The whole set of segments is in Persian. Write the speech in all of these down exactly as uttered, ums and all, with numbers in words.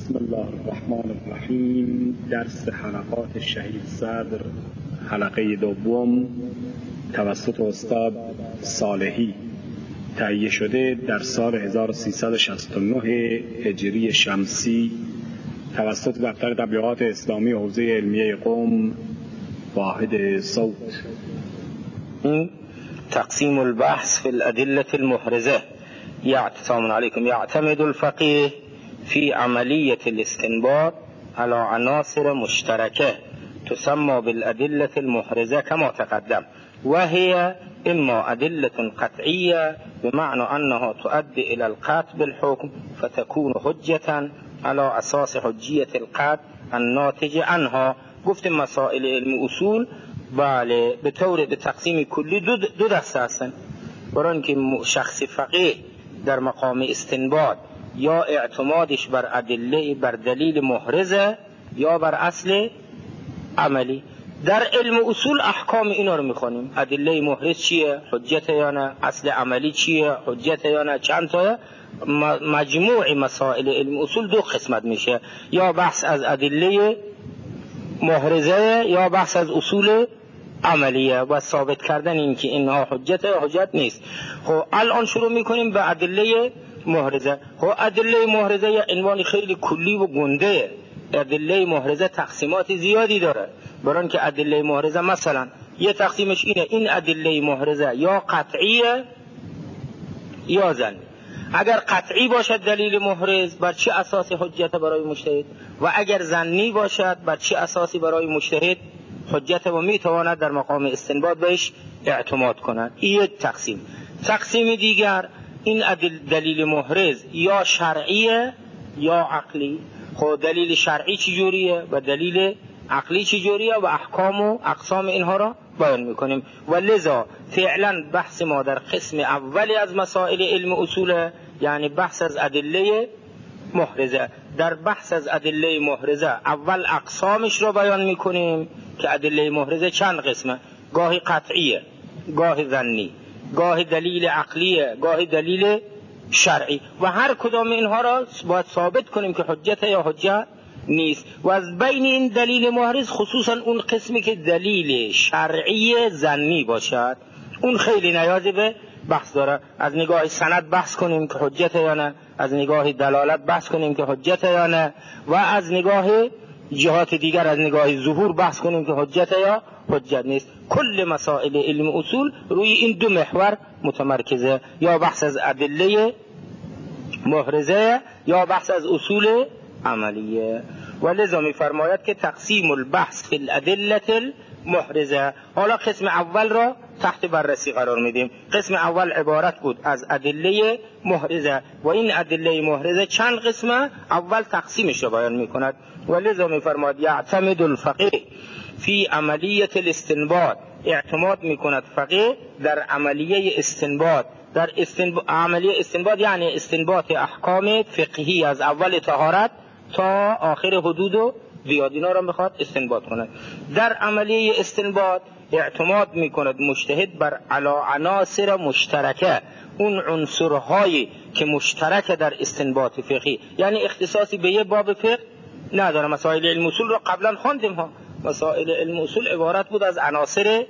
بسم الله الرحمن الرحیم. درس حلقات شهید صدر، حلقه دوم، توسط استاد صالحی تهیه شده در سال هزار و سیصد و شصت و نه هجری شمسی توسط دفتر تبلیغات اسلامی حوزه علمیه قم، واحد صوت. تقسیم البحث في الأدلة المحرزة. السلام عليكم. يعتمد الفقيه في عملية الاستنباط على عناصر مشتركة تسمى بالأدلة المحرزة كما تقدم، وهي إما أدلة قطعية بمعنى أنها تؤدي إلى القطع بالحكم فتكون حجة على أساس حجية القطع الناتج عنها. گفت مسائل علم اصول بله به طور به تقسیم کلی دو, دو دسته هستن، برای که شخص فقیه در مقام استنباط یا اعتمادش بر ادله بر دلیل محرزه یا بر اصل عملی. در علم اصول احکام اینا رو میخونیم، ادله محرز چیه، حجت یا نه، اصل عملی چیه، حجت یا نه، چند تا. مجموع مسائل علم اصول دو قسمت میشه، یا بحث از ادله محرزه یا بحث از اصول عملیه و ثابت کردن این که اینها حجت یا حجت نیست. خب الان شروع میکنیم به ادله محرزه. خب ادله محرزه یه عنوان خیلی کلی و گنده. ادله محرزه تقسیمات زیادی داره، برای که ادله محرزه مثلا یه تقسیمش اینه، این ادله محرزه یا قطعیه یا ظنی. اگر قطعی باشد دلیل محرز بر چه اساس حجت برای مجتهد، و اگر ظنی باشد بر چه اساسی برای مجتهد حجت و میتواند در مقام استنباط بهش اعتماد کند. این یک تقسیم. تقسیم دیگر، این دلیل محرز یا شرعیه یا عقلی. خب دلیل شرعی چجوریه و دلیل عقلی چجوریه و احکام و اقسام اینها را بیان میکنیم. و لذا فعلا بحث ما در قسم اولی از مسائل علم اصول، یعنی بحث از ادله محرزه. در بحث از ادله محرزه اول اقسامش رو بیان میکنیم که ادله محرزه چند قسمه، گاهی قطعیه، گاهی ظنی، گاهی دلیل عقلیه، گاهی دلیل شرعی، و هر کدام اینها را باید ثابت کنیم که حجت یا حجت نیست. و از بین این دلیل محرز خصوصا اون قسمی که دلیل شرعی ظنی باشد، اون خیلی نیاز به بحث داره. از نگاه سند بحث کنیم که حجت یا نه، از نگاه دلالت بحث کنیم که حجت یا نه، و از نگاه جهات دیگر از نگاه ظهور بحث کنیم که حجت یا حجت نیست. کل مسائل علم اصول روی این دو محور متمرکزه، یا بحث از ادله محرزه یا بحث از اصول عملیه. و لذا می فرماید که تقسیم البحث فی الادله المحرزه. حالا قسم اول را تحت بررسی قرار میدیم. قسم اول عبارت بود از ادله محرزه، و این ادله محرزه چند قسمه، اول تقسیمش را بیان میکند. و لذا می فرماید یعتمد الفقیه فی عملیه الاستنباط. اعتماد میکند فقیه در عملیه استنباط. در استنب... عملیه استنباط یعنی استنباط احکام فقهی از اول طهارت تا آخر حدود و زیادینا را میخواد استنباط کند. در عملیه استنباط اعتماد میکند مجتهد بر علی عناصر مشترکه، اون عنصرهایی که مشترک در استنباط فقهی، یعنی اختصاصی به یه باب فقه نداره. مسائل علم اصول را قبلا خواندیم ها، مسائل علم اصول عبارت بود از عناصر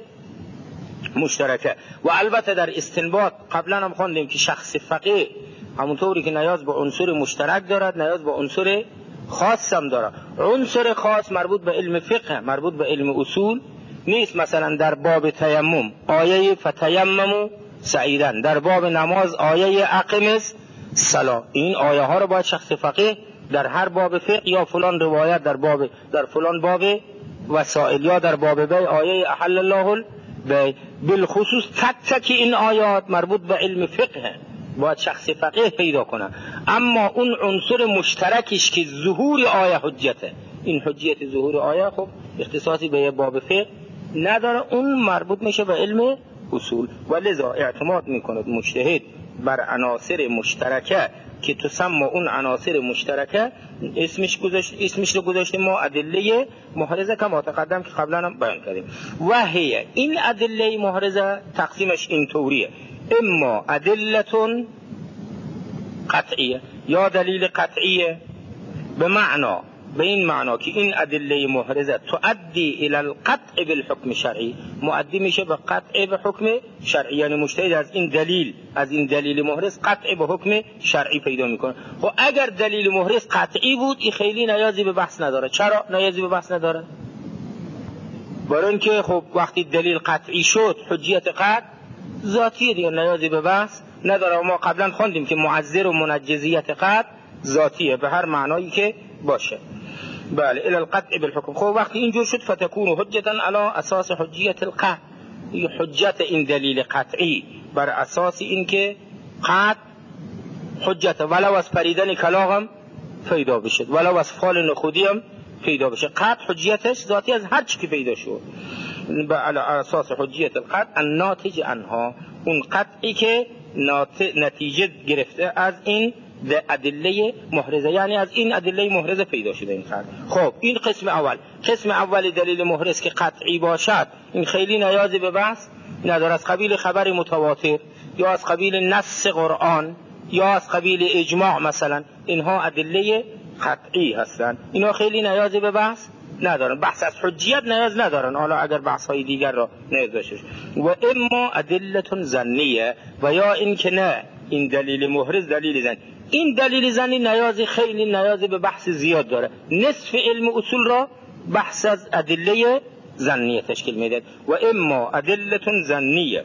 مشترکه. و البته در استنباط قبلا هم خواندیم که شخص فقیه همونطوری که نیاز به عنصر مشترک دارد، نیاز به عنصر خاص هم دارد. عنصر خاص مربوط به علم فقه، مربوط به علم اصول نیست. مثلا در باب تیمم آیه فتیمموا سعیدا، در باب نماز آیه اقم الصلاة. این آیه ها رو باید شخص فقیه در هر باب فقه یا فلان روایت در باب در فلان باب وسائل یا در باب بی آیه احل الله البی، بالخصوص تک تک این آیات مربوط به علم فقه باید شخص فقیه پیدا کنه. اما اون عنصر مشترکش که ظهور آیه حجته، این حجیت ظهور آیه خب اختصاصی به باب فقه نداره، اون مربوط میشه به علم اصول. و لذا اعتماد میکند مجتهد بر عناصر مشترکه که تسمى اون عناصر مشترکه اسمش گذاشت اسمش رو گذاشتیم ما ادله محرزه که متقدم که قبلا هم بیان کردیم. و هي این ادله محرزه تقسیمش این طوریه، اما ادله قطعیه یا دلیل قطعیه به معنا به این معنا که این ادله محرزه تؤدی الى القطع بالحکم شرعی، مؤدی میشه به قطع به حکم شرعی، یعنی مجتهد از این دلیل از این دلیل محرز قطع به حکم شرعی پیدا میکنه. خب اگر دلیل محرز قطعی بود این خیلی نیازی به بحث نداره. چرا نیازی به بحث نداره؟ برای اینکه خب وقتی دلیل قطعی شد حجیت قطع ذاتی دیگه نیازی به بحث نداره. ما قبلا خوندیم که معذر و منجزیت قطع ذاتیه به هر معنایی که باشه. بله الى القطع بالحکم. خب وقتی اینجور شد فتكون حجتا علی اساس حجیت القطع، حجت این دلیل قطعی بر اساس این که قطع حجت ولو از پریدن کلاغم پیدا بشد، ولو از فال نخودی هم پیدا بشه، قطع حجیتش ذاتی از هر چی که پیدا شد. علی اساس حجیت القطع الناتج عنها، اون قطعی که نتیجه گرفته از این ادله محرزه، یعنی از این ادله محرزه پیدا شده این قطع. خب این قسم اول. قسم اول دلیل محرز که قطعی باشد این خیلی نیازی به بحث نداره، از قبیل خبر متواتر یا از قبیل نص قرآن یا از قبیل اجماع مثلا، اینها ادله قطعی هستند، اینها خیلی نیازی به بحث ندارن، بحث از حجیت نیاز ندارن. حالا اگر بحث های دیگر را نیاز داشته و اما ادله ظنیه، و یا این که نه این دلیل محرز دلیل ظنی، این دلیل ظنی نیازی خیلی نیازی به بحث زیاد داره، نصف علم اصول را بحث از ادله ظنیه تشکیل میده. و اما ادله ظنیه،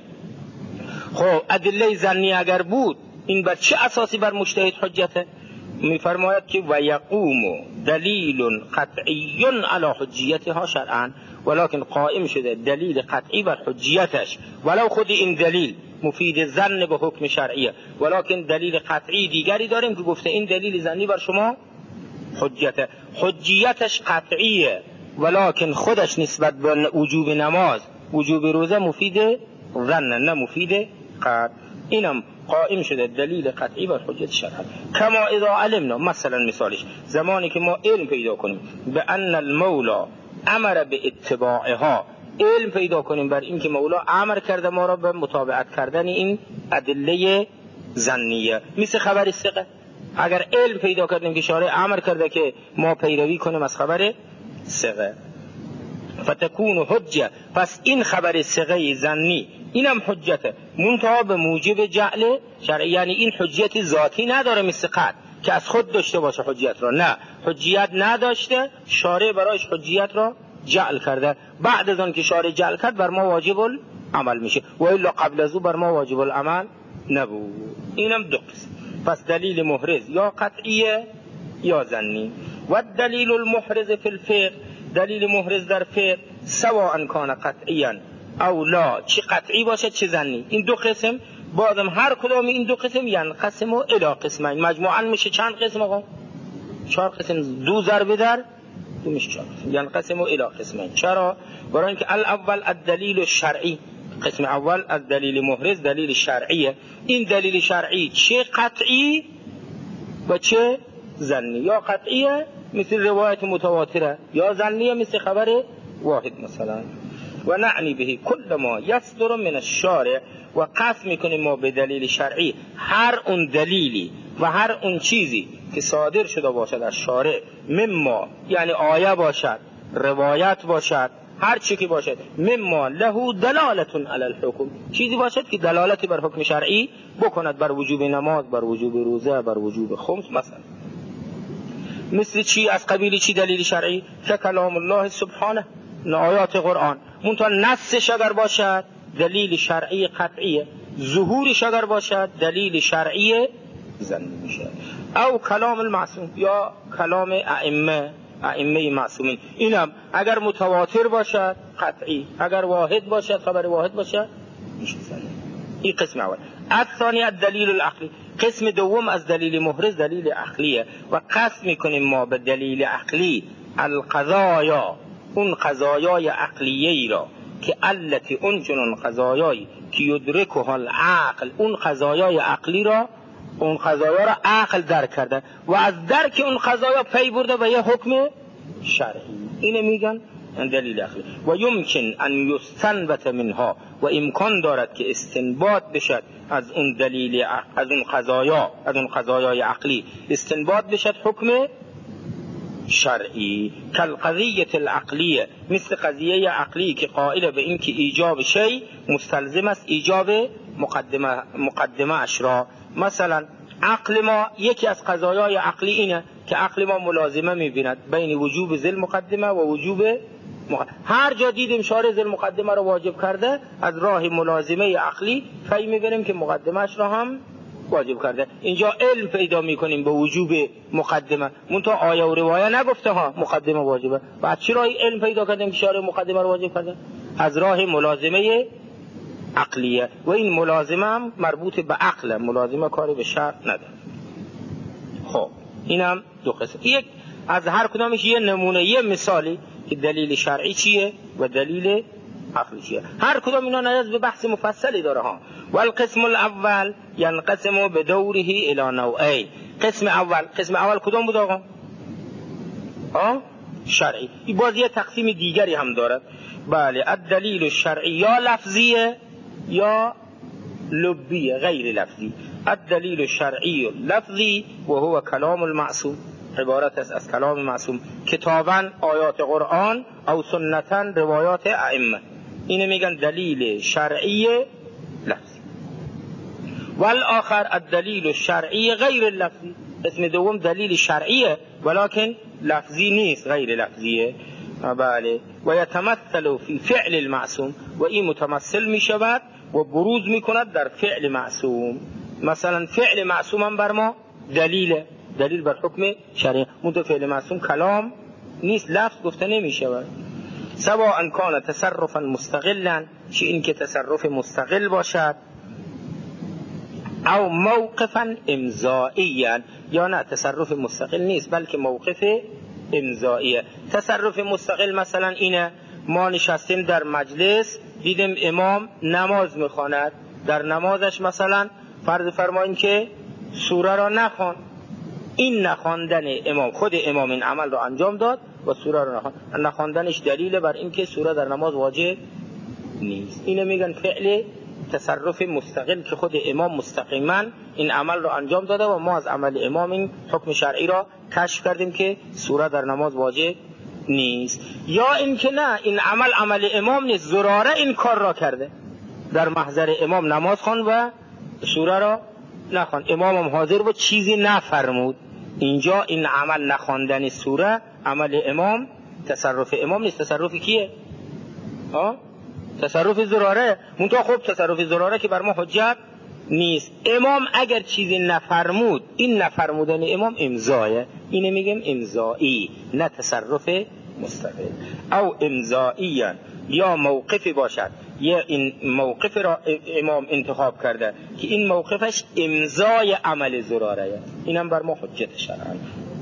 خب ادله ظنی اگر بود این بر چه اساسی بر مجتهد حجته؟ میفرماید که و یقوم دلیل قطعی علی حجیتها شرعا، ولکن قائم شده دلیل قطعی بر حجیتش، ولو خود این دلیل مفید ظن به حکم شرعیه، ولکن دلیل قطعی دیگری داریم که گفته این دلیل ظنی بر شما حجته، حجیتش قطعیه ولکن خودش نسبت به وجوب نماز وجوب روزه مفید ظن نه مفید قطع، اینم قائم شده دلیل قطعی بر حجت شرعی. کما اذا علمنا، مثلا مثالش زمانی که ما علم پیدا کنیم به ان المولا امر به اتباعها، علم پیدا کنیم بر این که مولا امر کرده ما را به متابعت کردن این ادله ظنیه، مثل خبر ثقه. اگر علم پیدا کردیم که شارع امر کرده که ما پیروی کنیم از خبر ثقه، فتكون حجه، پس این خبر ثقه ظنی اینم حجته، منتها به موجب جعل شرعی، یعنی این حجیت ذاتی نداره مثل قطع که از خود داشته باشه حجیت را، نه حجیت نداشته، شارع برایش حجیت را جعل کرده، بعد از آن که شارع جعل کرد بر ما واجب العمل میشه، و الا قبل از او بر ما واجب العمل نبود. اینم دو قسم. پس دلیل محرز یا قطعیه یا ظنی. و دلیل المحرز فی الفقه، دلیل محرز در فقه سواء کان قطعیا او لا، چه قطعی باشه چه ظنی، این دو قسم بازم هر کدام این دو قسم ینقسم الی قسمین، مجموعاً میشه چند قسم آقا؟ چهار قسم، دو ضرب در دو میشه چهار قسم، ینقسم الی قسمین. چرا؟ برای اینکه الاول الدلیل الشرعی، قسم اول از دلیل محرز دلیل شرعیه، این دلیل شرعی چه قطعی و چه ظنی، یا قطعیه مثل روایت متواتره یا ظنیه مثل خبر واحد مثلا. و نعنی به کل ما یصدر من الشارع، و قصد میکنیم ما به دلیل شرعی هر اون دلیلی و هر اون چیزی که صادر شده باشد از شارع، مما یعنی آیه باشد روایت باشد هر چی که باشد، مما له دلالت علی الحکم، چیزی باشد که دلالتی بر حکم شرعی بکند، بر وجوب نماز، بر وجوب روزه، بر وجوب خمس مثلا. مثل چی؟ از قبیل چی دلیل شرعی؟ که کلام الله سبحانه، آیات قرآن، منتها نصش اگر باشد دلیل شرعی قطعیه، ظهورش اگر باشد دلیل شرعی ظنی میشه. او کلام المعصوم، یا کلام ائمه ائمه معصومین، اینم اگر متواتر باشد قطعی، اگر واحد باشد خبر واحد باشد میشه ظنی. این قسم اول. الثانی الدلیل العقلی، قسم دوم از دلیل محرز دلیل عقلیه، و قصد میکنیم ما به دلیل عقلی القضایا، اون قضایای عقلیه‌ای را که علتی اون چنون قضایایی که یدرکها العقل، اون قضایای عقلی را، اون قضایا را عقل درک کرده و از درک اون قضایا پی برده به یه حکم شرعی، اینه میگن دلیل عقلی. و یمکن ان یستنبط منها، و امکان دارد که استنباط بشد از اون دلیل، از اون قضایا، از اون قضایای عقلی استنباط بشد حکم شرعی. کالقضیه العقلیه، مثل قضیه عقلی که قائل به این که ایجاب شی مستلزم است ایجاب مقدمه مقدمه اش را. مثلا عقل ما، یکی از قضایای عقلی اینه که عقل ما ملازمه میبیند بین وجوب ذل مقدمه و وجوب مقدمه. هر جا دیدیم شارع ذل مقدمه را واجب کرده، از راه ملازمه عقلی فهم میبینیم که مقدمه اش را هم واجب کرده. اینجا علم پیدا میکنیم به وجوب مقدمه، منتها آیه و روایه نگفته ها مقدمه واجبه. بعد چرا علم پیدا کردیم که شارع مقدمه را واجب کرده؟ از راه ملازمه عقلیه، و این ملازمه هم مربوط به عقل، ملازمه کاری به شرع نداره. خب اینم دو قسم، یک از هر کدامش یه نمونه، یه مثالی که دلیل شرعی چیه و دلیل عقلی چیه. هر کدام اینا نیاز به بحث مفصلی داره ها. والقسم الاول ينقسم بدوره الى نوعین. قسم اول، قسم اول کدام بود آقا؟ ها؟ شرعی. این باز یه تقسیم دیگری هم دارد. بله، الدلیل الشرعی یا لفظیه یا لبیه، غیر لفظی. الدلیل الشرعی لفظی و هو کلام المعصوم، عبارت است از کلام معصوم، کتاباً آیات قرآن او سنتاً روایات ائمه. اینه میگن دلیل شرعی لفظی. والآخر الدلیل الشرعی غیر لفظی. اسم دوم دلیل شرعیه ولكن لفظی نیست، غیر لفظیه. بله، و یتمثل فی فعل المعصوم، و این متمثل می شود و بروز می کند در فعل معصوم. مثلا فعل معصوم هم بر ما دلیل دلیل بر حکم شرعی، منتها فعل معصوم کلام نیست، لفظ گفته نمی شود. سواء کان تصرفا مستقلا، چه این که تصرف مستقل باشد، او موقفا امضائیا، یا نه تصرف مستقل نیست بلکه موقف امضائیه. تصرف مستقل مثلا اینه ما نشستیم در مجلس، دیدیم امام نماز میخواند، در نمازش مثلا فرض فرماییم که سوره را نخوان. این نخواندن امام، خود امام این عمل را انجام داد و سوره را نخواند، نخواندنش دلیل بر این که سوره در نماز واجب نیست. اینو میگن فعل تصرف مستقل که خود امام مستقیما این عمل را انجام داده و ما از عمل امام این حکم شرعی را کشف کردیم که سوره در نماز واجب نیست. یا این که نه، این عمل عمل امام نیست، زراره این کار را کرده، در محضر امام نماز خواند و سوره را نخواند، امام هم حاضر بود چیزی نفرمود. اینجا این عمل نخواندن سوره عمل امام، تصرف امام نیست. تصرف کیه؟ ها؟ تصرف زراره. منتها خب تصرف زراره که بر ما حجت نیست. امام اگر چیزی نفرمود، این نفرمودن امام امضایه، اینه میگیم امضایی، نه تصرف مستقل. او امضایی، یا موقفی باشد، یا این موقف را امام انتخاب کرده که این موقفش امضای عمل زراره، اینم بر ما حجت شرعی.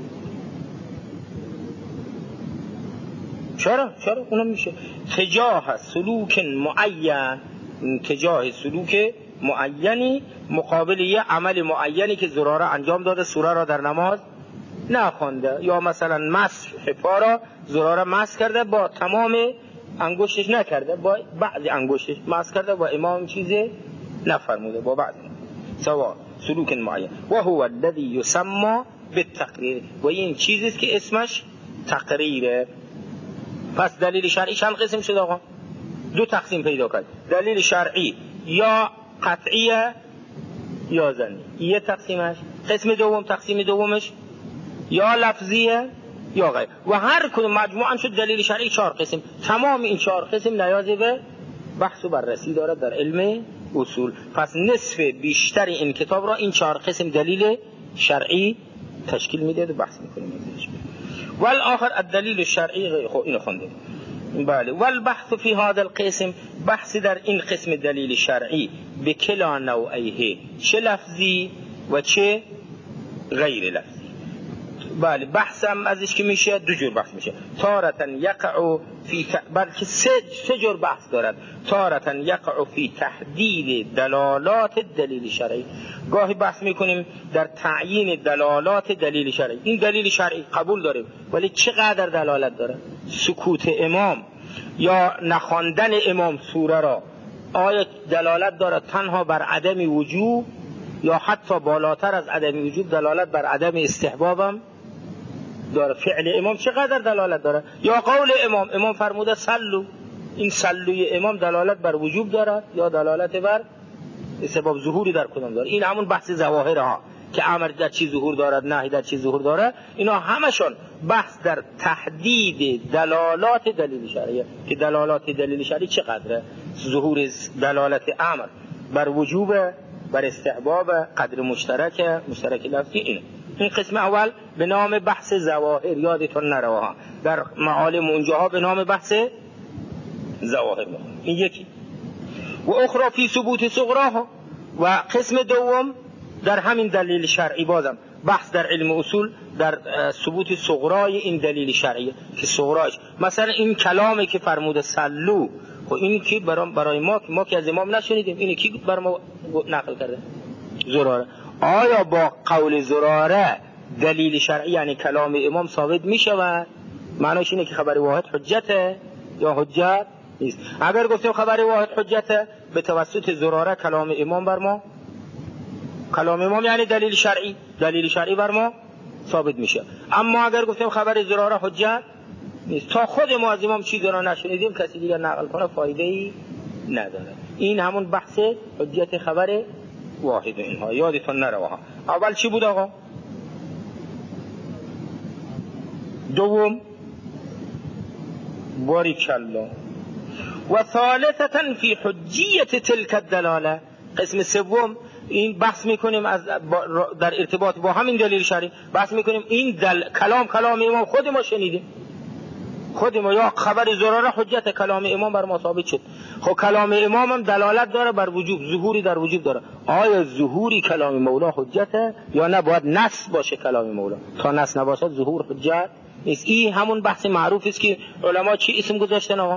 چرا؟ چرا؟ اونم میشه تجاه سلوک معین، تجاه سلوک معینی مقابل یه عمل معینی که زراره انجام داده، سوره را در نماز نخوانده، یا مثلا مسح پا را زراره مسح کرده با تمام انگشتش نکرده، با بعضی انگشتش مسح کرده و امام چیزی نفرموده با بعضی. سوا سلوک معین و هو الذی یسمى بالتقریر، و این چیزی است که اسمش تقریره. پس دلیل شرعی چند قسم شد آقا؟ دو تقسیم پیدا کرد. دلیل شرعی یا قطعیه یا ظنی، یه تقسیمش. قسم دوم، تقسیم دومش یا لفظیه یا غیر، و هر کدوم مجموعاً شد دلیل شرعی چهار قسم. تمام این چهار قسم نیاز به بحث و بررسی دارد در علم اصول. پس نصف بیشتر این کتاب را این چهار قسم دلیل شرعی تشکیل میده و بحث میکنیم ازش. والآخر الدلیل الشرعی، خب اینو خوندیم. بله، والبحث فی هذا القسم، بحث در این قسم دلیل شرعی به کلا نوعیه، چه لفظی و چه غیر لفظی. بله، بحث هم ازش که میشه دو جور بحث میشه. تارة یقع فی ت... بلکه سه سه جور بحث دارد. تارة یقع فی تحدید دلالات دلیل شرعی، گاهی بحث میکنیم در تعیین دلالات دلیل شرعی. این دلیل شرعی قبول داریم، ولی چقدر دلالت داره؟ سکوت امام یا نخواندن امام سوره را آیا دلالت دارد تنها بر عدم وجوب، یا حتی بالاتر از عدم وجوب دلالت بر عدم استحبابم داره. فعل امام چقدر دلالت داره؟ یا قول امام، امام فرموده سلو، این سلوی امام دلالت بر وجوب دارد یا دلالت بر سبب ظهوری در کدام داره؟ این همون بحث ظواهر ها که امر در چی ظهور دارد، نهی در چی ظهور داره، اینا همشون بحث در تحدید دلالات دلیل شرعیه که دلالات دلیل شرعی چقدره. ظهور دلالت امر بر وجوب، بر استحباب، قدر مشترک، مشترک لفظی. اینه این قسم اول به نام بحث ظواهر، یادتون نروها در معالم اونجاها به نام بحث ظواهر. این یکی. و اخرى فی ثبوت صغراها، و قسم دوم در همین دلیل شرعی، بازم بحث در علم اصول در ثبوت صغرای این دلیل شرعی که صغراش مثلا این کلامی که فرموده سلو، خب این کی برای برای ما ما که از امام نشنیدیم، اینو کی بر ما نقل کرده؟ زراره. آیا با قول زراره دلیل شرعی یعنی کلام امام ثابت می شود؟ معنیش اینه که خبر واحد حجته یا حجت نیست. اگر گفتیم خبر واحد حجته، به توسط زراره کلام امام بر ما، کلام امام یعنی دلیل شرعی، دلیل شرعی بر ما ثابت میشه. اما اگر گفتیم خبر زراره حجت نیست، تا خود ما از امام چیزی را نشنیدیم کسی دیگر نقل کنه فایده ای نداره. این همون بحث حجت خبر واحد. اینها یادتون نروها. اول چی بود آقا؟ دوم باریکالله. و ثالثتا فی حجیت تلک الدلاله. قسم سوم این بحث میکنیم از در ارتباط با همین دلیل شرعی، بحث میکنیم این دل... کلام کلام امام خود ما شنیدیم، خود ما، یا خبر زراره حجت کلام امام بر ما ثابت شد. خب کلام امام هم دلالت داره بر وجوب، ظهوری در وجوب داره. آیا ظهوری کلام مولا حجته یا نه باید نص باشه کلام مولا؟ تا نص نباشه ظهور حجت نیست. این همون بحث معروف است که علما چی اسم گذاشتن آقا؟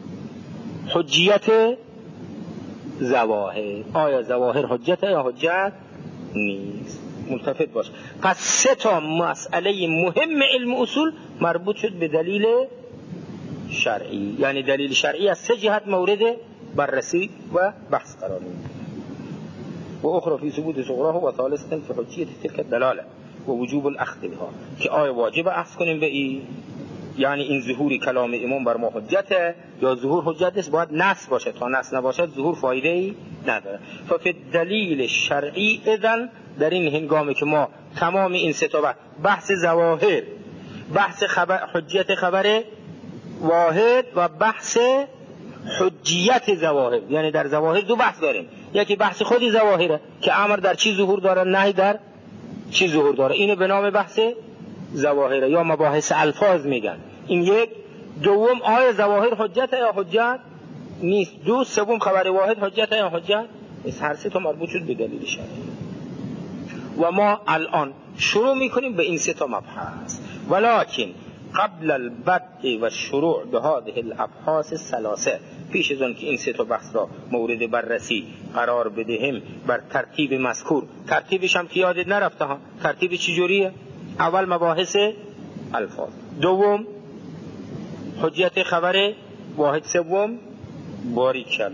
حجیت ظواهر. آیا ظواهر حجته یا حجت نیست؟ ملتفت باش. پس سه تا مسئله مهم علم اصول مربوط شد به دلیل شرعی، یعنی دلیل شرعی از سه جهت مورد بررسی و بحث قرار می‌گیرد. و اخرى فی ثبوت صغراه و ثالثا فی حجیت تلک الدلاله و وجوب الاخذ بها، که آیا واجب اخذ کنیم به این، یعنی این ظهور کلام امام بر ما حجته یا ظهور حجت نیست؟ باید نص باشه، تا نص نباشد ظهور فایده ای نداره. ففی دلیل شرعی اذن، در این هنگامی که ما تمام این سه تا بحث ظواهر، بحث خبر حجیت خبر واحد و بحث حجیت ظواهر، یعنی در ظواهر دو بحث داریم. یکی بحث خودی ظواهره که امر در چی ظهور داره، نهی در چی ظهور داره، اینو به نام بحث ظواهر یا مباحث الفاظ میگن. این یک. دوم آیا ظواهر حجت یا حجت نیست؟ دو. سوم خبر واحد حجت یا حجت نیست؟ هر سه تا مربوط شد به دلیل شرعی. و ما الان شروع میکنیم به این سه تا مبحث، ولکن قبل البدء و شروع به هذه الابحاث الثلاثه، پیش از آن که این سه تا بحث را مورد بررسی قرار بدهیم بر ترتیب مذکور، ترتیبش هم که یادت نرفته ها، ترتیب چجوریه؟ اول مباحث الفاظ، دوم حجیت خبر واحد، سوم باریکالله.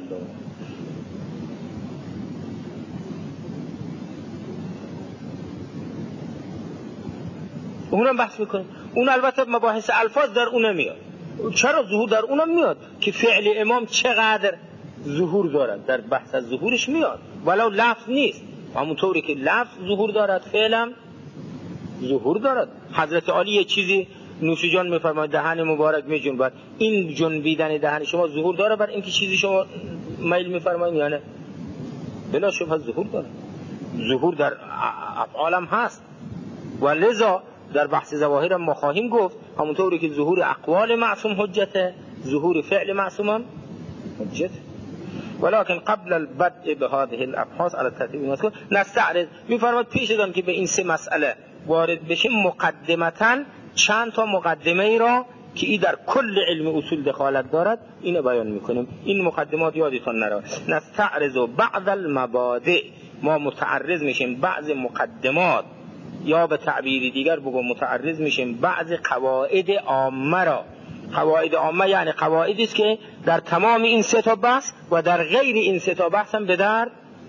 اونم بحث میکنیم. اون البته مباحث الفاظ در اونم میاد. چرا ظهور در اونم میاد؟ که فعل امام چقدر ظهور دارد، در بحث از ظهورش میاد، ولو لفظ نیست. همونطوری که لفظ ظهور دارد فعلم ظهور دارد. حضرت علی یه چیزی نوش جان میفرماید دهن مبارک میجنبد، این جنبیدن دهن شما ظهور داره بر اینکه چیزی شما میل میفرمایید یا نه؟ بلا شبهه ظهور داره. ظهور در افعالم هست و لذا در بحث ظواهر ما خواهیم گفت همونطوری که ظهور اقوال معصوم حجته، ظهور فعل معصوم هم حجته. ولكن قبل البدء بهذه الابحاث على الترتيب المذكور نستعرض، میفرماید پیش از آن که به این سه مسئله وارد بشیم مقدمتاً چند تا مقدمه ای را که این در کل علم اصول دخالت دارد اینو بیان میکنیم. این مقدمات یادتون نره. نستعرض بعض المبادئ، ما متعرض میشیم بعض مقدمات، یا به تعبیر دیگر بگم متعرض میشیم بعض قواعد عامه را. قواعد عامه یعنی قواعدی است که در تمام این سه تا بحث و در غیر این سه تا بحث هم به در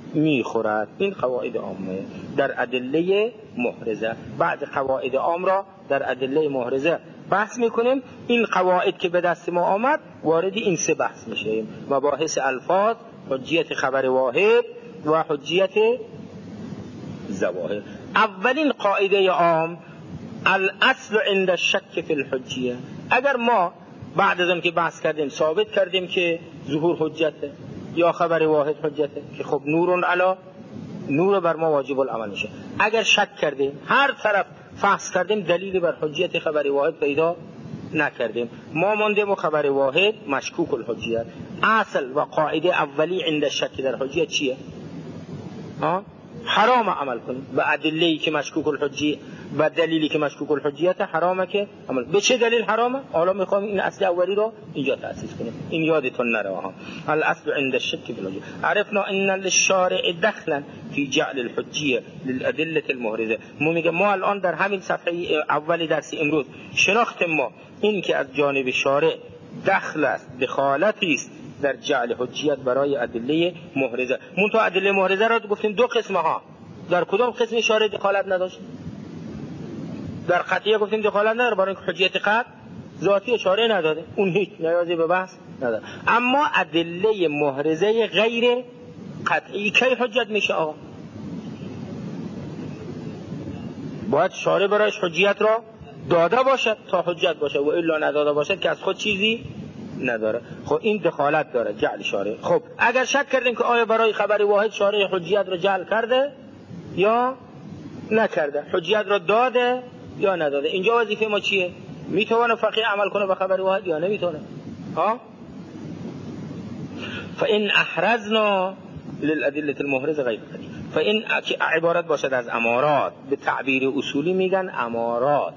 میخورد. این قواعد عامه در ادله محرزه. بعد قواعد عام را در ادله محرزه بحث میکنیم. این قواعد که به دست ما آمد وارد این سه بحث میشیم: مباحث الفاظ، حجیت خبر واحد و حجیت ظواهر. اولین قاعده عام: الاصل عند الشک فی الحجیه. اگر ما بعد از اون که بحث کردیم ثابت کردیم که ظهور حجته یا خبر واحد حجته، که خب نور علی نور بر ما واجب العمل میشه. اگر شک کردیم، هر طرف فحص کردیم، دلیلی بر حجیت خبر واحد پیدا نکردیم، ما ماندیم و خبر واحد مشکوک الحجیت. اصل و قاعده اولی عند الشک در حجیت چیه؟ ها؟ حرام عمل کنیم به ادله‌ای که مشکوک الحجیه، و دلیلی که مشکوک الحجیت حرامه که عمل. به چه دلیل حرامه؟ حالا میخوام این اصل اولی رو اینجا تأسیس کنیم، این یادتون نره ها. الاصل عند الشک فی الحجیه. عرفنا ان للشارع دخلا فی جعل الحجیه للادله المحرزه. ما میگه ما الان در همین صفحه اولی درس امروز شناخت ما این که از جانب شارع دخل است، دخالتی است در جعل حجیت برای ادله محرزه. منتها ادله محرزه را گفتیم دو قسمه ها. در کدام قسم شارع دخالت نداشت؟ در قطعیه گفتیم دخالت نداره، برای اینکه حجیت قطع ذاتی شارع نداده، اون هیچ نیازی به بحث نداره. اما ادله محرزه غیر قطعی کی حجت میشه آقا؟ باید شارع برایش حجیت را داده باشد تا حجت باشه، و الا نداده باشد که از خود چیزی نداره. خب این دخالت داره جعل شارع. خب اگر شک کردیم که آیا برای خبر واحد شارع حجیت را جعل کرده یا نکرده، حجیت را داده یا نداده، اینجا وظیفه ما چیه؟ میتونه فقیه عمل کنه به خبر واحد یا نمیتونه؟ ها؟ فإن احرزنا للأدلة المحرزة غیر قطعی. فإن عبارت باشد از امارات، به تعبیر اصولی میگن امارات.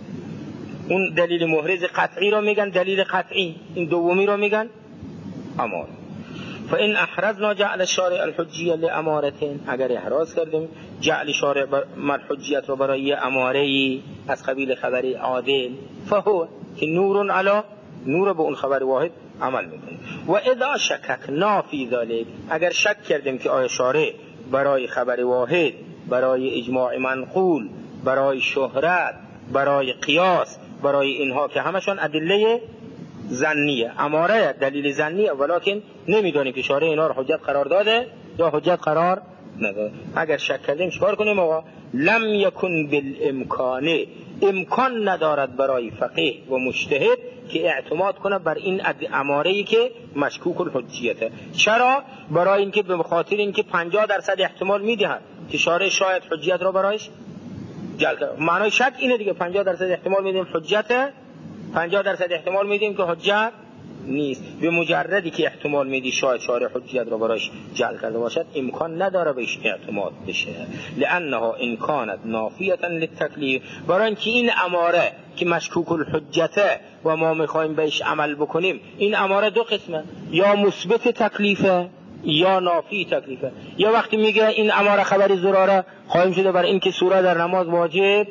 اون دلیل محرز قطعی رو میگن دلیل قطعی، این دومی رو میگن امار. فإن احرزنا جعل الشارع الحجیه لامارتين. اگر احراز کردیم جعل شارع حجیت رو برای اماره‌ای از قبیل خبری عادل، فهو که نور علی نور به اون خبر واحد عمل میکنه. و اذا شککنا فی ذلک، اگر شک کردیم که آیا شارع برای خبر واحد، برای اجماع منقول، برای شهرت، برای قیاس، برای اینها که همشون ادله ظنیه، اماره دلیل ظنیه، ولکن نمیدونیم که شارع اینا رو حجت قرار داده یا حجت قرار نداده. اگر شک کردیم چیکار کنیم آقا؟ لم یکن بالامکان، امکان ندارد برای فقیه و مجتهد که اعتماد کنه بر این اماره‌ای که مشکوک الحجیته. چرا؟ برای اینکه به خاطر اینکه پنجاه درصد احتمال میدهد که شارع شاید حجیت رو برایش جعل کرد. معنای شک اینه دیگه، پنجاه درصد احتمال میدیم حجت، پنجاه درصد احتمال میدیم که حجت نیست. به مجردی که احتمال میدی شاید شارع حجت رو برایش جعل کرده باشد، امکان نداره بهش اعتماد بشه، لانها ان کانت نافیه للتکلیف. برای اینکه این اماره که مشکوک الحجته و ما میخوایم بهش عمل بکنیم، این اماره دو قسمه، یا مثبت تکلیفه یا نافی تکلیفه. یا وقتی میگه این اماره خبری ضراره قائم شده بر این که سوره در نماز واجب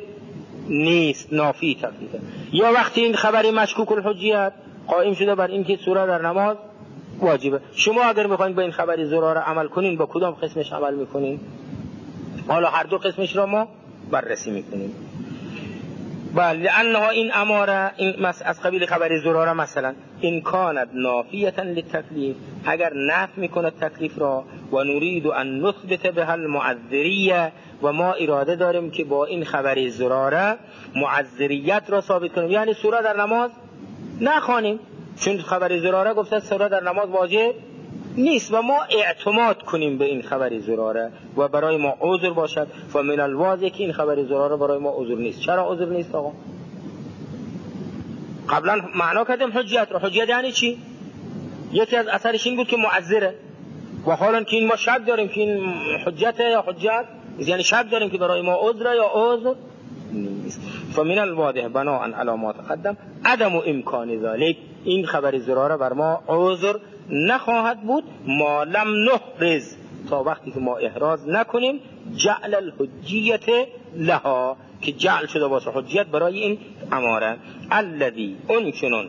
نیست، نافی تکلیفه. یا وقتی این خبری مشکوک الحجیت قائم شده بر این که سوره در نماز واجبه. شما اگر میخواین به این خبری ضراره عمل کنین، با کدام قسمش عمل میکنین؟ حالا هر دو قسمش را ما بررسی میکنیم. بله، لانها این اماره این از قبیل خبر ضراره، مثلا ان کانت نافیه للتکلیف، اگر نفی میکنه تکلیف را، و نريد ان نثبت بها المعذریه، و ما اراده داریم که با این خبر ضراره معذریت را ثابت کنیم، یعنی سوره در نماز نخوانیم، چون خبر ضراره گفته سوره در نماز واجب نیست، و ما اعتماد کنیم به این خبر ضراره و برای ما عذر باشد. فمن الواضح که این خبر ضراره برای ما عذر نیست. چرا عذر نیست آقا؟ قبلا معنا کردیم حجیت رو. حجیت یعنی چی؟ یکی از اثرش این بود که معذره، و حالا که این ما شک داریم که این حجت یا حجت، یعنی شک داریم که برای ما عذر یا عذر نیست. فمن الواضح بناء علی ما تقدم عدم امکان ذلك، این خبر ضراره بر ما عذر نخواهد بود ما لم نحرز، تا وقتی که ما احراز نکنیم جعل الحجیت لها، که جعل شده باشه حجیت برای این اماره. الذی انچنون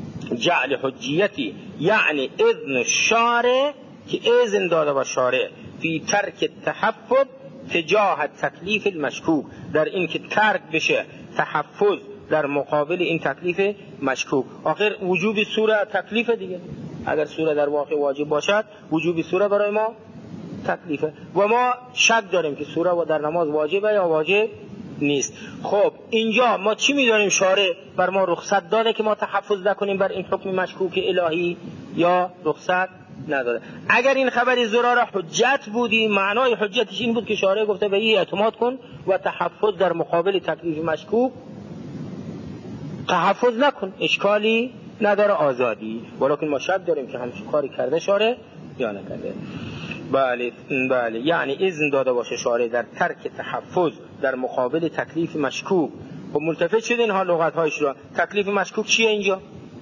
جعل حجیتی یعنی اذن الشارع، که اذن داده با شارع فی ترک تحفظ تجاه تکلیف المشکوک، در این که ترک بشه تحفظ در مقابل این تکلیف مشکوک. آخر وجوب سوره تکلیف دیگه، اگر سوره در واقع واجب باشد وجوب سوره برای ما تکلیفه و ما شک داریم که سوره و در نماز واجبه یا واجب نیست. خب اینجا ما چی می‌دانیم؟ شارع بر ما رخصت داده که ما تحفظ نکنیم بر این حکم مشکوک الهی یا رخصت نداده؟ اگر این خبر زراره حجت بودی، معنای حجتش این بود که شارع گفته به این اعتماد کن و تحفظ در مقابل تکلیف مشکوک تحفظ نکن، اشکالی نداره، آزادی. ولکن ما شک داریم که همچین کاری کرده شارع یا نکرده. بله بله، یعنی اذن داده باشه شارع در ترک تحفظ در مقابل تکلیف مشکوک. خب ملتفت شد اینها لغت هایش را. تکلیف مشکوک چیه اینجا؟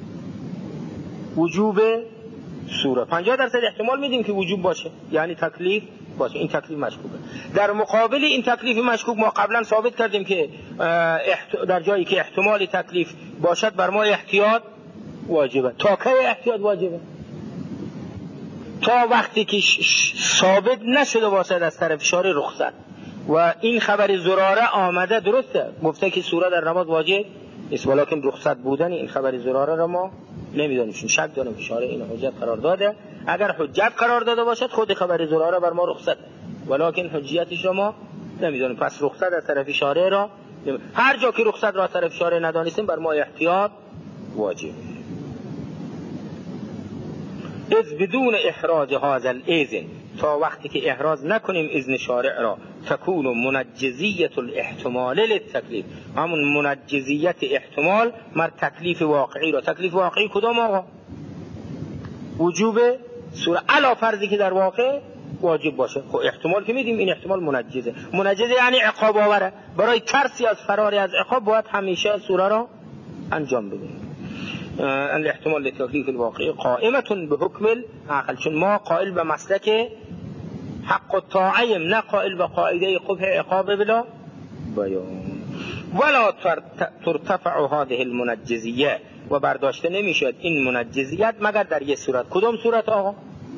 وجوب سوره. پنجاه درصد احتمال میدیم که وجوب باشه، یعنی تکلیف باشه، این تکلیف مشکوکه. در مقابل این تکلیف مشکوک ما قبلا ثابت کردیم که در جایی که احتمال تکلیف باشد بر ما احتیاط واجبه. تا کی احتیاط واجبه؟ تا وقتی که ثابت نشده باشد از طرف شارع رخصت. و این خبر زراره آمده، درسته گفته که سوره در نماز واجب نیست، ولکن رخصت بودن این خبر زراره را ما نمیدانیم، شک داریم که شارع این حجت قرار داده. اگر حجت قرار داده باشد خود خبر زراره بر ما رخصت، ولکن حجیتش را ما نمیدانیم. پس رخصت از طرف شارع را هر جا که رخصت را از طرف شارع ندانستیم بر ما احتیاط واجب. از بدون احراز هذا الاذن، تا وقتی که احراز نکنیم اذن شارع را، تکون منجزیت الاحتمال للتکلیف، همون منجزیت احتمال مر تکلیف واقعی را. تکلیف واقعی کدام آقا؟ وجوب سوره، علا فرضی که در واقع واجب باشه. خب احتمال که میدیم این احتمال منجزه. منجزه یعنی عقاب آوره، برای ترسی از فراری از عقاب باید همیشه سوره را انجام بدیم. الاحتمال للتکلیف الواقعی قائمتون به حکم العقل، چون ما قائل به مسلک حق الطاعیم، نه قائل به قاعده قبح عقاب بلا بیان. ولا ترتفع هذه المنجزیه، و برداشته نمیشد این منجزیت مگر در یک صورت. کدام صورت آقا؟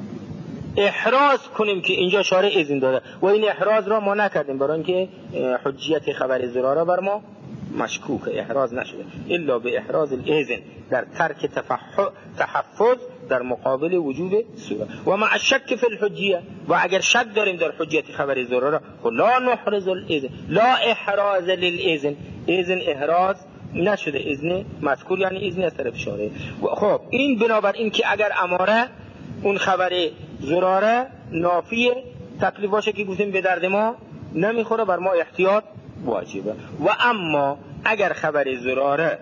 احراز کنیم که اینجا شارع اذن داده و این احراز را ما نکردیم، برای اینکه حجیت خبر زراره بر ما مشکوک، احراز نشده الا به احراز الاذن در ترک تحفظ در مقابل وجوب سوره. و مع الشک فی الحجیه، و اگر شک داریم در حجیت خبر زراره، لا نحرز الاذن، لا احراز للاذن، اذن احراز نشده، اذن مذکور یعنی اذن از طرف شارع. خب این بنابر این که اگر اماره اون خبر زراره نافی تکلیف باشه که گفتیم به درد ما نمیخوره، بر ما احتیاط واجبه. و اما اگر خبر زراره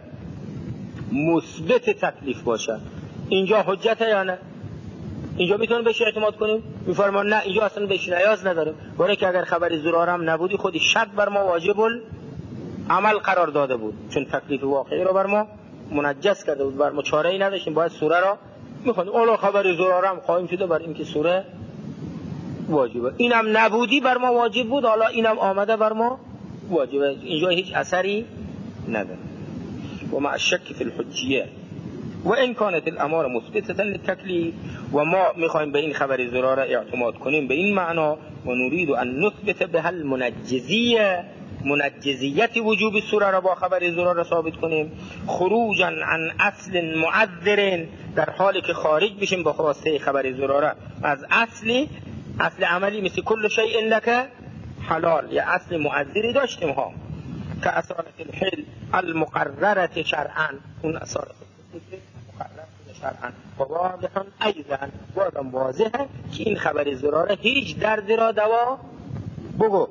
مثبت تکلیف باشه، اینجا حجته یا نه؟ اینجا میتونیم بهش اعتماد کنیم؟ میفرمان نه، اینجا اصلا بهش نیاز نداره، برای که اگر خبر زراره هم نبودی خودی شک بر ما واجب عمل قرار داده بود، چون تکلیف واقعی رو بر ما منجز کرده بود، بر ما چاره ای نداشتیم، باید سوره را میخوندیم. اولا خبر زراره هم قائم شده بر اینکه سوره واجبه، اینم نبودی بر ما واجب بود، حالا اینم آمده بر ما واجبه، اینجا هیچ اثری نداره. و مع الشک فی الحجیه و این کانت الاماره مثبتة للتکلیف، و ما میخوایم به این خبر زراره اعتماد کنیم به این معنا، و نريد ان نثبت بها المنجزیه، منجزیت وجوب سوره را با خبر زراره ثابت کنیم، خروجا عن اصل معذر، در حالی که خارج بشیم با خواسته خبر زراره از اصلی اصل عملی مثل کل شیء لک حلال، یا اصل معذری داشتیم ها که اصالت الحل المقررة شرعا، اون اصالت مقررة شرعا و واضحا ایضا، بازم واضحه که این خبر زراره هیچ درد را دوا بگو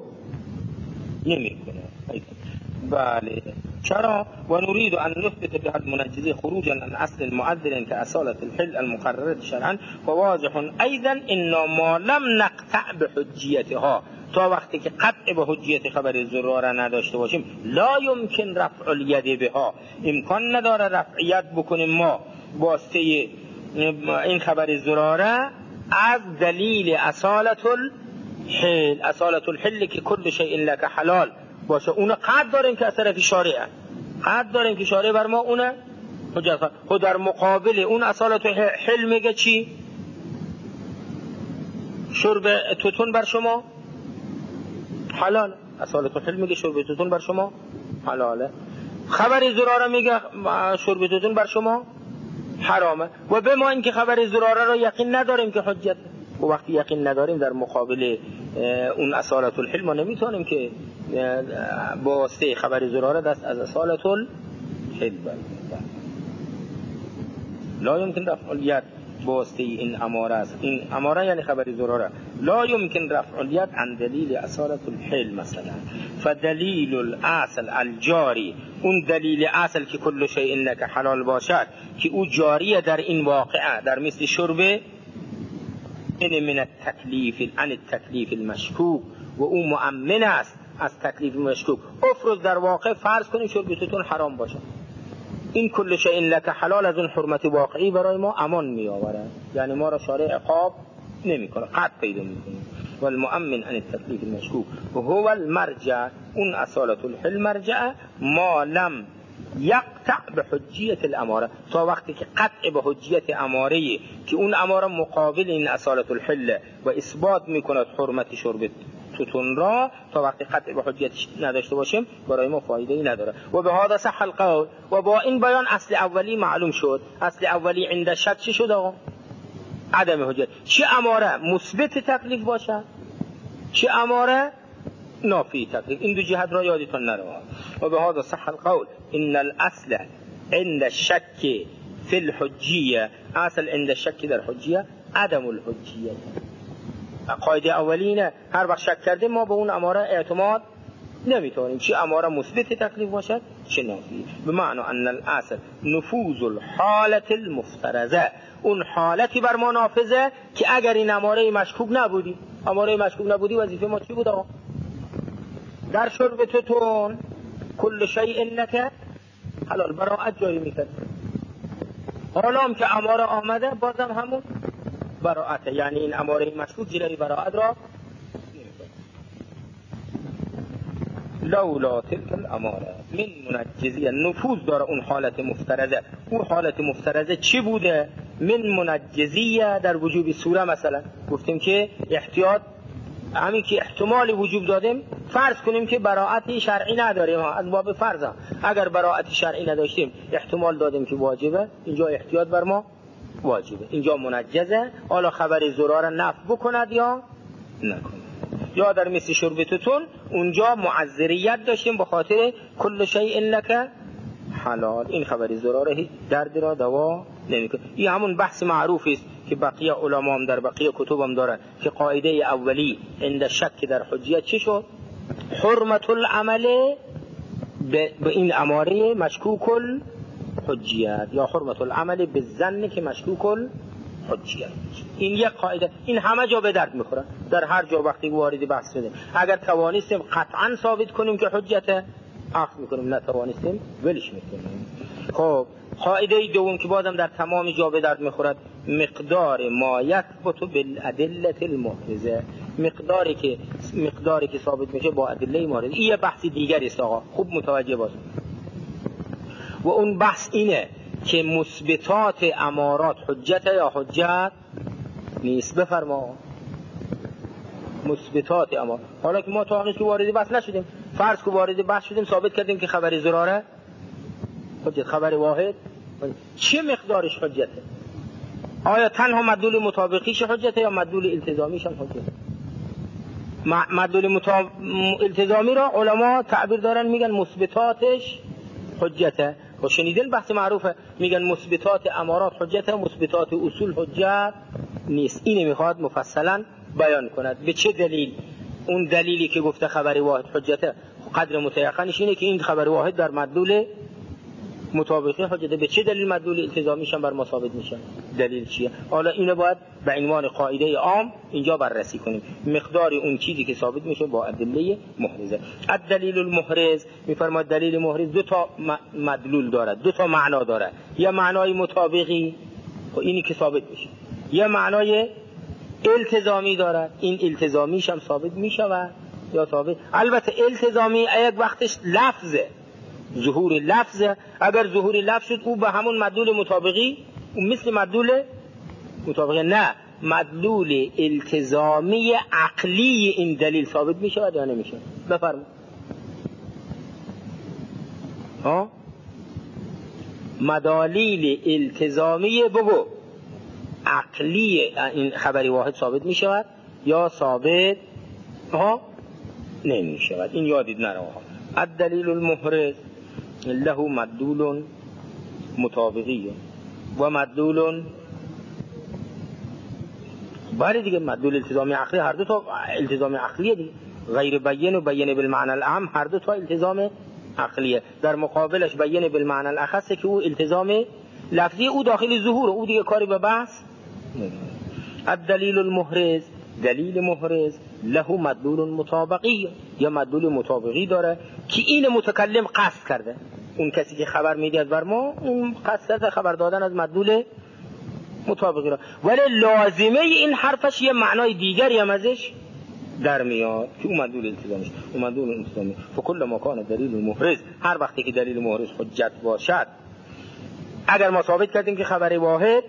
نمی کنه. بله چرا؟ و نريد ان نثبت بها المنجزه خروجا عن اصل المعذر كاصاله الحل المقرره شرعا وواضح ايضا ان ما لم نقطع بحجيتها، تا وقتی که قطع به حجیت خبر زراره نداشته باشیم، لا يمكن رفع الید بها، امکان نداره رفعیت بکنیم ما واسطه این خبر زراره از دلیل اصالت الحل، اصالت الحل که کل شیء لک حلال باشه، اون قد داریم که از طرف شارعه، قد داریم که شارع بر ما اونه حجت. خود در مقابل اون اصالت حل میگه چی؟ شرب توتون بر شما حلال، اصالت الحل میگه شرب توتون بر شما حلاله. خبر زراره میگه شرب توتون بر شما حرامه. و به ما این که خبر زراره رو یقین نداریم که حجت، و وقتی یقین نداریم در مقابل اون اصالت الحل ما نمیتونیم که با واسطه خبر زراره دست از اصالت الحل برداریم. لا يمكن رفع اليد بواسطه این اماره است. این اماره یعنی خبر زراره. لا يمكن رفع اليد عن دلیل اصالت الحل مثلا. فدلیل الاصل الجاری، اون دلیل اصل که کل شیء لك حلال باشد که او جاریه در این واقعه، در مثل شرب این من التکلیف عن التکلیف المشکوک، و او مؤمن است از تکلیف مشکوک. افرض در واقع فرض کنیم شرب توتون حرام باشه، این کل شیء لك حلال از اون حرمت واقعی برای ما امان می آورد، یعنی ما را شارع عقاب نمی کنه، قطع پیدا می کنه. والمؤمن عن التکلیف المشکوک و هو المرجع، اون اصالت الحل مرجع ما لم یقطع به حجیت الاماره، تا وقتی که قطع به حجیت اماره که اون اماره مقابل این اصالت الحل و اثبات می کند حرمت شرب توتون را، تا وقتی قطع به حجیت نداشته باشیم برای ما فایده ای نداره. و به هذا صح القول، و با این بیان اصل اولی معلوم شد. اصل اولی عند شک چی شد آقا؟ عدم حجت. چه اماره مثبت تکلیف باشه، چه اماره نافی تکلیف، این دو جهت را یادتون نره. و به هذا صح القول ان الاصل عند الشک فی الحجیه، اصل عند الشک در حجیه عدم الحجیه. قاعده اولینه هر وقت شک کردیم ما به اون اماره اعتماد نمیتونیم، چه اماره مثبت تکلیف باشد چه نافی. به معنی ان الاصل نفوذ الحالت المفترضه، اون حالتی بر ما نافذه که اگر این اماره مشکوک نبودی، اماره مشکوک نبودی وظیفه ما چی بود آقا؟ در شرب توتون کل شیء لك حلال، براءت جاری میکرد. حالا هم که اماره آمده بازم همون براءت، یعنی این اماره مشکوک جلوی براءت را لولا تلك الاماره من منجزیه، نفوذ داره اون حالت مفترضه. اون حالت مفترضه چی بوده؟ من منجزیه در وجوب سوره. مثلا گفتیم که احتیاط، همین که احتمال وجوب دادیم، فرض کنیم که براءت شرعی نداریم، از باب فرض اگر براءت شرعی نداشتیم احتمال دادیم که واجبه، اینجا احتیاط بر ما واجبه، اینجا منجزه. حالا خبر زراره نفی بکند یا نکند. یا در مثل شرب توتون اونجا معذریت داشتیم به خاطر کل شیء لك حلال، این خبر زراره هیچ درد را دوا نمیکنه. این همون بحث معروفی است که بقیه علما هم در بقیه کتب هم دارن که قاعده اولی عند شک در حجیت چی شد؟ حرمت العمل به این اماره مشکوک الحجیت، یا حرمت العمل به ظن که مشکوک الحجیت. این یک قاعده، این همه جا به درد میخوره، در هر جا وقتی وارد بحث شده. اگر توانستیم قطعا ثابت کنیم که حجت، اخذ میکنیم، نتوانستیم ولش میکنیم. خب قاعده دوم که بازم در تمام جا به درد میخورد، مقدار ما یثبت بالادله المحرزه، مقداری که مقداری که ثابت میشه با ادله محرزه. این یه بحث دیگری است آقا، خوب متوجه باشید. و اون بحث اینه که مثبتات امارات حجت یا حجت نیست. بفرما مثبتات امارات. حالا که ما تا هنوز که وارد بحث نشدیم، فرض که وارد بحث شدیم ثابت کردیم که خبر زراره حجت، خبر واحد چه مقدارش حجته؟ آیا تنها مدلول مطابقیش حجته یا مدلول التزامیش هم حجته؟ مدلول مطاب... التزامی را علما تعبیر دارن میگن مثبتاتش حجته. و شنیدین بحث معروفه، میگن مثبتات امارات حجته، مثبتات اصول حجت نیست. اینه میخواد مفصلا بیان کند. به چه دلیل؟ اون دلیلی که گفته خبر واحد حجته قدر متيقنش اینه که این خبر واحد در مدلول مطابقی حجته. به چه دلیل مدلول التزامیش هم بر ما ثابت میشه؟ دلیل چیه؟ حالا اینو باید به عنوان قاعده عام اینجا بررسی کنیم، مقدار اون چیزی که ثابت میشه با ادله محرزه. الدلیل المحرز، میفرماید دلیل محرز دو تا مدلول دارد، دو تا معنا دارد. یا معنای مطابقی، اینی که ثابت میشه، یا معنای التزامی دارد، این التزامیش هم ثابت میشه یا ثابت. البته التزامی یک وقتش لفظه، ظهور لفظه. اگر ظهور لفظ شد او به همون مدلول مطابقی، اون مثل مدلول مطابقی نه، مدلول التزامی عقلی این دلیل ثابت می شود یا نمی شود؟ بفرمایید. ها مدالیل التزامی بگو عقلی این خبری واحد ثابت می شود یا ثابت ها نمی شود؟ این یادید نره. الدلیل المحرز له مدلول مطابقی و مدلول باره دیگه مدلول التزامی عقلی، هر دو تا التزام عقلیه دیگه، غیر بیان و بیان بالمعنی الاعم هر دو تا التزام عقلیه. در مقابلش بیان بالمعنی الاخص که او التزام لفظی، او داخل ظهور، او دیگه کاری به بحث. الدلیل المحرز دلیل محرز له مدلول مطابقی یا مدلول مطابقی داره که این متکلم قصد کرده، اون کسی که خبر میدهد بر ما اون قصد کرده خبر دادن از مدلول مطابقی را، ولی لازمه این حرفش یه معنای دیگری هم ازش در میاد که اون مدلول التزامیش اون مدلول التزامی. فکل ما کان دلیل محرز، هر وقتی که دلیل محرز حجت باشد، اگر ما ثابت کردیم که خبر واحد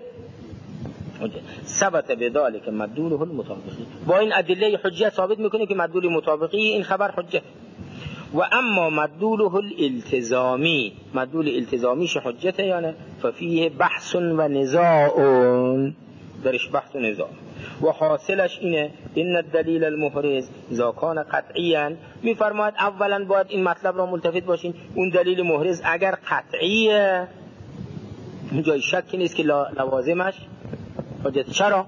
ثبت بذلك مدلوله المطابقی، با این ادله حجت ثابت میکنه که مدلول مطابقی این خبر حجت. و اما مدلوله الالتزامی، مدلول التزامیش حجته یا نه؟ ففیه بحث و نزاع، درش بحث و نزاع. و حاصلش اینه ان الدلیل المحرز اذا کان قطعیا، میفرماید اولا باید این مطلب را ملتفت باشین، اون دلیل محرز اگر قطعیه جای شکی نیست که لوازمش حجت. چرا؟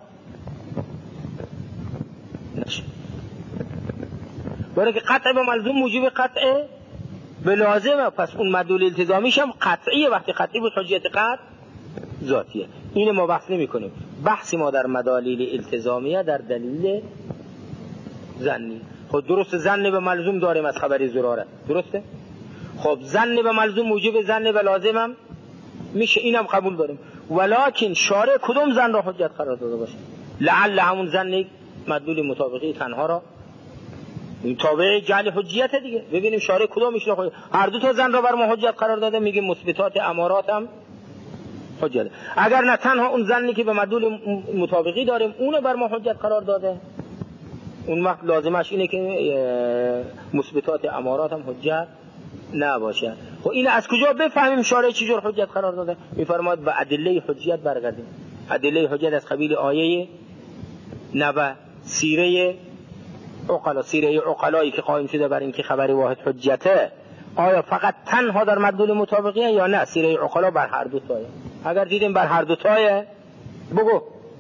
نشه برای که قطع به ملزوم موجب قطع به لازمه، پس اون مدلول التزامیش هم قطعیه. وقتی قطعی بود حجت قطع ذاتیه. اینه ما بحث نمی کنیم. بحثی ما در مدالیل التزامیه در دلیل ظنی. خب درست ظن به ملزوم داریم از خبری زراره، درسته؟ خب ظن به ملزوم موجب ظن به لازم هم میشه، اینم قبول داریم. ولکن شارع کدوم ظن را حجت قرار داده باشه؟ لعل همون ظن مدلول مطابقی تنها را این تابع جعل حجیت دیگه. ببینیم شارع کدومش را حجت. هر دو تا ظن را بر ما حجت قرار داده، میگه مثبتات امارات هم حجت. اگر نه تنها اون ظنی که به مدلول مطابقی داریم اونو بر ما حجت قرار داده، اون وقت لازمش اینه که مثبتات امارات هم حجت نباشه. خب این از کجا بفهمیم شارع چجور حجت قرار داده؟ میفرماید به ادله حجیت برگردیم. ادله حجیت از قبیل آیه نبع، سیره عقلا، سیره عقلایی که قائم شده بر این که خبر واحد حجته، آیا فقط تنها در مدلول مطابقیه یا نه سیره عقلا بر هر دو تایه؟ اگر دیدیم بر هر دو تایه بگو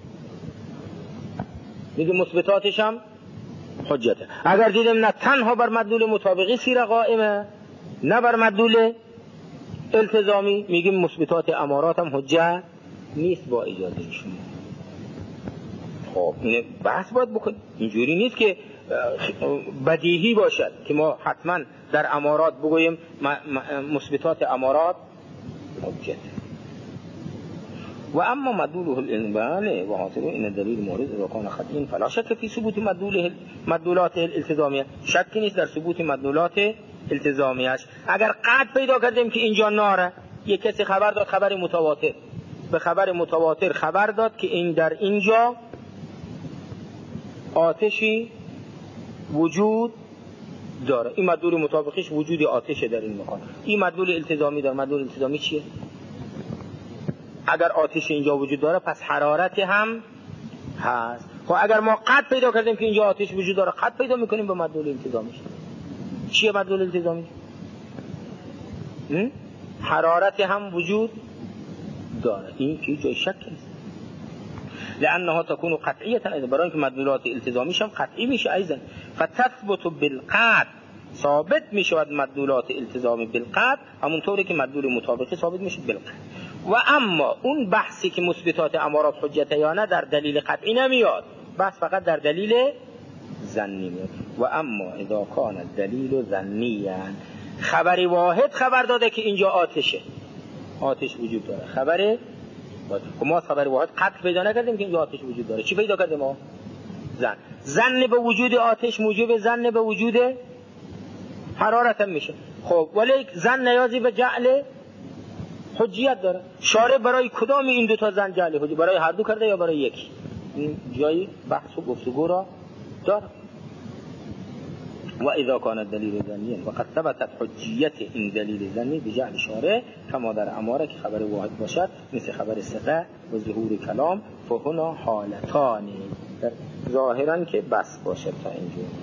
میگه مثبتاتش هم حجته. اگر دیدیم نه تنها بر مدلول مطابقی سیره قائمه نه بر مدلول التزامی، میگیم مثبتات امارات هم حجت نیست با اجازه شما. خب این بحث باید بکنیم. اینجوری نیست که بدیهی باشد که ما حتما در امارات بگوییم مثبتات امارات حجت. و اما مدلوله الانبان و حاصله این دلیل مورد اذا کان خطئا فلا شک فی ثبوت مدلوله مدلولات الالتزامیه، شکی نیست در ثبوت مدلولات التزامیش. اگر قطع پیدا کردیم که اینجا ناره، یک کسی خبر داد خبر متواتر، به خبر متواتر خبر داد که این در اینجا آتشی وجود داره، این مدلول مطابقش وجود آتش در این مکان. این مدلول التزامی داره. مدلول التزامی چیه؟ اگر آتش اینجا وجود داره پس حرارت هم هست. خب اگر ما قطع پیدا کردیم که اینجا آتش وجود داره، قطع پیدا میکنیم به مدلول التزامیش. چیه مدلول التزامی؟ حرارت هم وجود داره. این که جای شک نیست، لانها تكون قطعیه ایضا، برای اینکه مدلولات التزامیش هم قطعی میشه ایضا. فتثبت بالقطع، ثابت میشود مدلولات التزامی بالقطع، همونطوری که مدلول مطابقی ثابت میشه بالقطع. و اما اون بحثی که مثبتات امارات حجت یا نه در دلیل قطعی نمیاد، بحث فقط در دلیل ظنی میاد. و اما اذا کان الدلیل ظنیا، خبری واحد خبر داده که اینجا آتشه، آتش وجود داره، خبر ما خبر واحد قطع پیدا نکردیم که اینجا آتش وجود داره. چی پیدا کردیم ما؟ ظن. ظن به وجود آتش موجب ظن به وجود حرارت هم میشه. خب ولی ظن نیازی به جعل حجیت داره. شارع برای کدام این دو تا ظن جعل حجیت؟ برای هر دو کرده یا برای یکی؟ این جایی بحث و گفتگو را داره. و اذا کان الدلیل ظنیا و قد ثبتت حجیت این دلیل ظنی بجعل شارع کما در اماره که خبر واحد باشد مثل خبر ثقه و ظهور کلام فهنا حالتانی، ظاهرا که بس باشد تا اینجا.